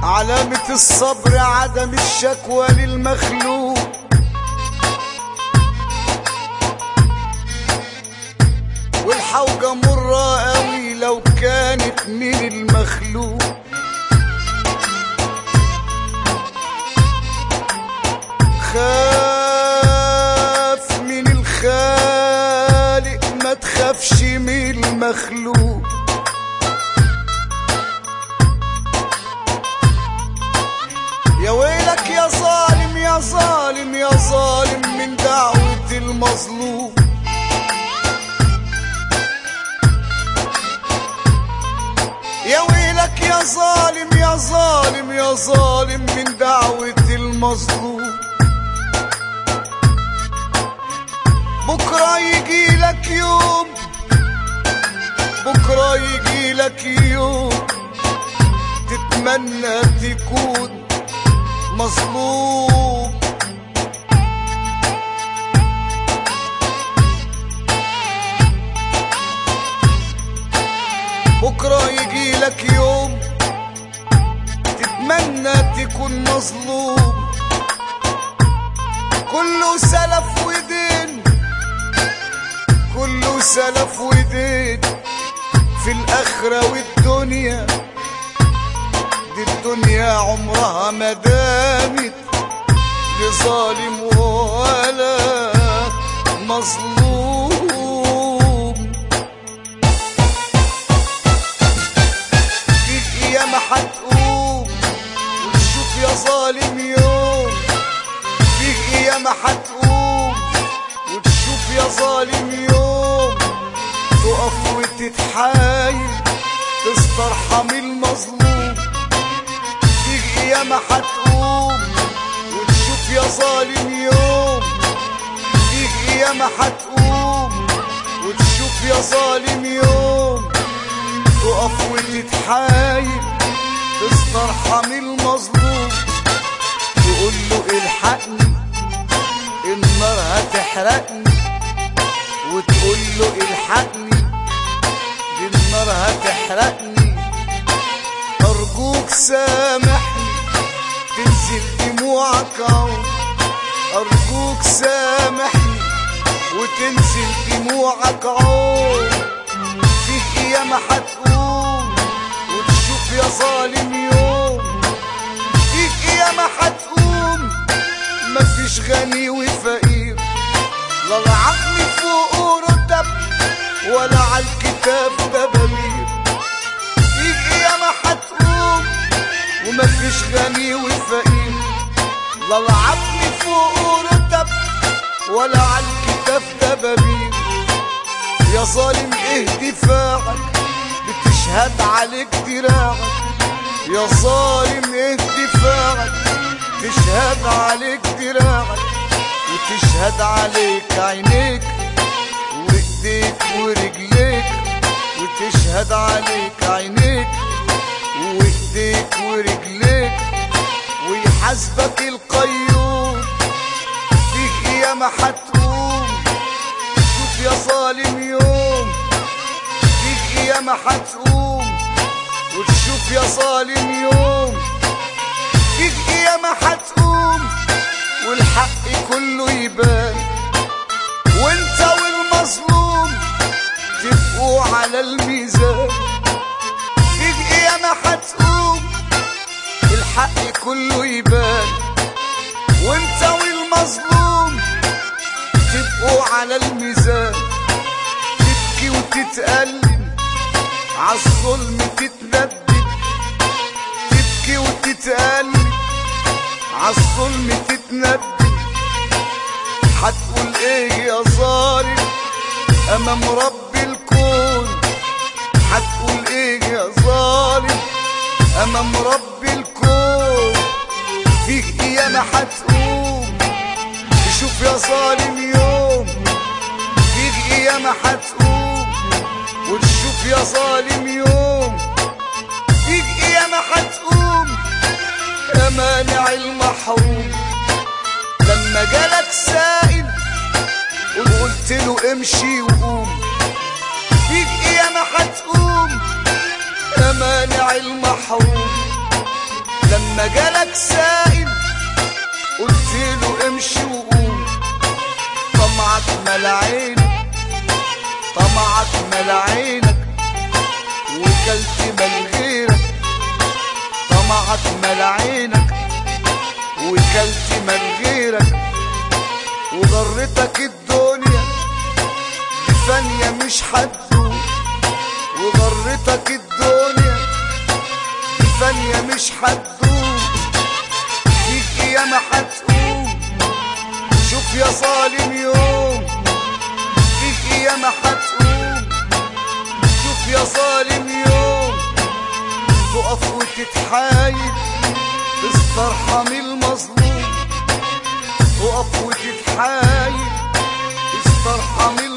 علامة الصبر عدم الشكوى للمخلوق، والحوجة مرة قوي لو كانت من المخلوق. خاف من الخالق ما تخافش من المخلوق. يا ويلك يا ظالم يا ظالم يا ظالم من دعوة المظلوم. يا ويلك يا ظالم يا ظالم يا ظالم من دعوة المظلوم. بكرة يجيلك يوم، بكرة يجيلك يوم تتمنى تكون مظلوم. بكرة يجيلك يوم تتمنى تكون مظلوم. كله سلف ودين، كله سلف ودين في الآخرة والدنيا. دي الدنيا عمرها ما دامت لظالم ولا مظلوم. فيك ايام هتقوم وتشوف يا ظالم يوم. فيك ايام هتقوم وتشوف يا ظالم يوم تقف وتتحايل تسترحم المظلوم. فيك ايام هتقوم وتشوف يا ظالم يوم. فيك ايام هتقوم وتشوف يا ظالم يوم تقف وتتحايل تسترحم المظلوم. تقول له الحقني النار هتحرقني، وتقول له الحقني دي النار هتحرقني. أرجوك سامحني تنزل دموعك عون. أرجوك سامحني وتنزل دموعك عون. فيك ايام هتقوم وتشوف يا ظالم يوم. فيك ايام هتقوم مفيش غني وفقير، لا العظم فوق رتب ولا عالكتاب دبابير. فيك ايام هتقوم ومفيش غني وفقير، لا العظم فوق رتب ولا عالكتاب دبابير. يا ظالم ايه دفاعك بتشهد عليك دراعك. يا ظالم ايه دفاعك تشهد عليك دراعك، وتشهد عليك عينيك وايديك ورجليك. وتشهد عليك عينيك وايديك ورجليك ويحاسبك القيوم. فيك ايام هتقوم شوف يا ظالم يوم. فيك ايام هتقوم وتشوف يا ظالم يوم. فيك ايام هتقوم والحق كله يبان، وانت والمظلوم تبقوا على الميزان. فيك ايام هتقوم الحق كله يبان، وانت والمظلوم تبقوا على الميزان. تبكي وتتألم عالظلم تتندم. تبكي وتتألم عالظلم تتندم. هتقول ايه يا ظالم امام رب الكون؟ هتقول ايه يا ظالم امام رب الكون؟ فيك ايام هتقوم تشوف يا ظالم يوم. فيك ايام هتقوم وتشوف يا ظالم يوم. فيك ايام هتقوم يا مانع المحروم. لما جالك سائل وقلت له امشي وقوم. فيك ايام هتقوم يا مانع المحروم. لقيتك سائل قلت له امشي وقوم. طمعك مال عينك، طمعك مال عينك وكلت مال غيرك. طمعك مال عينك وكلت مال غيرك، وغرتك الدنيا بفانية مش هتدوم. وغرتك الدنيا بفانية مش هتدوم، فيك ياما هتقوم. شوف يا ظالم يوم فيك ياما هتقوم. شوف يا ظالم يوم تقف وتتحايل تسترحم المظلوم. تقف وتتحايل تسترحم